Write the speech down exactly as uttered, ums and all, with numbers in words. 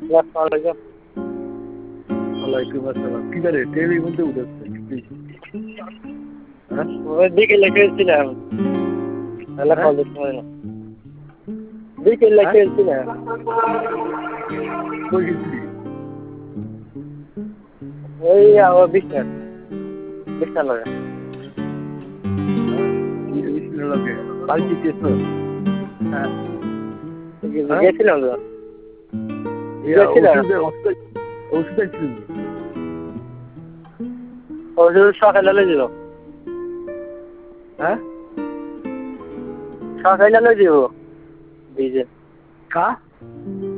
ওয়ালাইকুম আসসালাম। কি করে টেবিল মধ্যে উঠেছে? হ্যাঁ ওই বিকেলে খেলছিলাম। তাহলে কলেজ সময় না। বিকেলে খেলছিলাম। কই গেছিলি? ওই আমার বিছনা বিছনা লগে। বিছনা লগে বাড়ি গেছ? হ্যাঁ গেছিলাম তো। ওষুধে ওষুধ ওষুধ ছিল ওষুধ সকালে লই দিল। হ্যাঁ সকালে লই দিব। দিছে কা